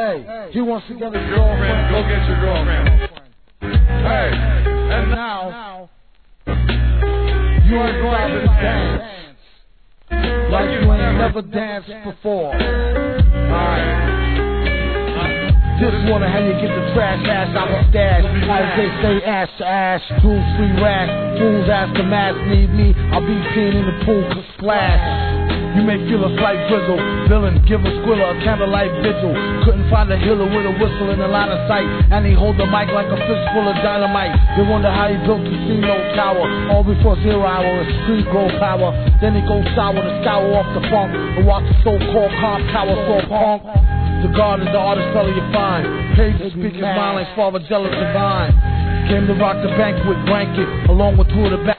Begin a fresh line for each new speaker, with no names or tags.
Hey, he wants to get his girlfriend.
Go get your girlfriend. Hey, and
now you ain't going to dance like you ain't never danced before. Alright. Just wanna how you get the trash ass out the stash. As they say, ash to ash, tools free rash. Fools ask the mask need me. I'll be peeing in the pool to splash. You may feel a slight drizzle. Villain, give a squiller a candlelight vigil. Couldn't find a healer with a whistle in a line of sight. And he hold the mic like a fistful of dynamite. They wonder how he built the casino tower. All before 0 hour, a street grow power. Then he goes sour to scour off the funk. And watch the so-called comp tower so punk. The God is the artist fella you find. Paid to speak his mind like Father Jealous Divine. Came to rock the banquet blanket along with two of the back.